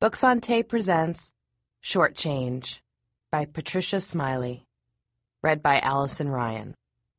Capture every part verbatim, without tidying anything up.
Books on Tape presents Short Change by Patricia Smiley, read by Allison Ryan.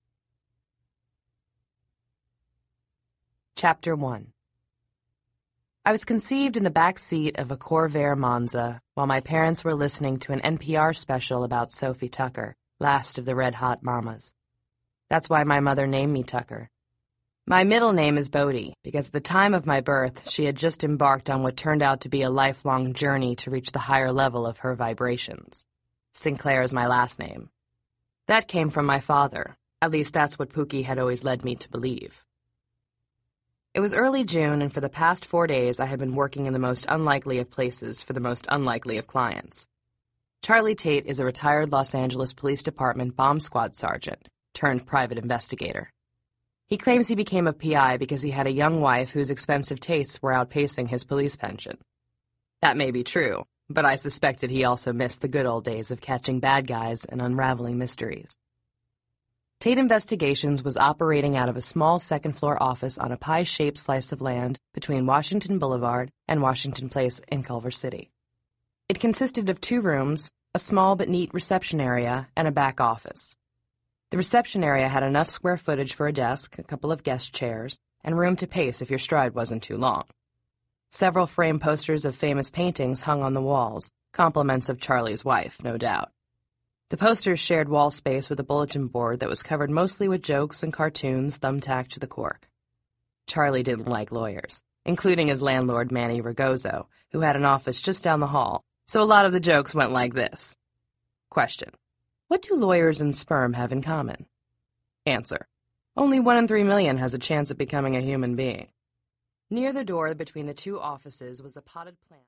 Chapter one. I was conceived in the back seat of a Corvair Monza while my parents were listening to an N P R special about Sophie Tucker, last of the Red Hot Mamas. That's why my mother named me Tucker. My middle name is Bodie because at the time of my birth, she had just embarked on what turned out to be a lifelong journey to reach the higher level of her vibrations. Sinclair is my last name. That came from my father. At least that's what Pookie had always led me to believe. It was early June, and for the past four days I had been working in the most unlikely of places for the most unlikely of clients. Charlie Tate is a retired Los Angeles Police Department bomb squad sergeant turned private investigator. He claims he became a P I because he had a young wife whose expensive tastes were outpacing his police pension. That may be true, but I suspected he also missed the good old days of catching bad guys and unraveling mysteries. Tate Investigations was operating out of a small second-floor office on a pie-shaped slice of land between Washington Boulevard and Washington Place in Culver City. It consisted of two rooms, a small but neat reception area, and a back office. The reception area had enough square footage for a desk, a couple of guest chairs, and room to pace if your stride wasn't too long. Several framed posters of famous paintings hung on the walls, compliments of Charlie's wife, no doubt. The posters shared wall space with a bulletin board that was covered mostly with jokes and cartoons thumbtacked to the cork. Charlie didn't like lawyers, including his landlord Manny Ragozo, who had an office just down the hall, so a lot of the jokes went like this. Question. What do lawyers and sperm have in common? Answer. Only one in three million has a chance of becoming a human being. Near the door between the two offices was a potted plant.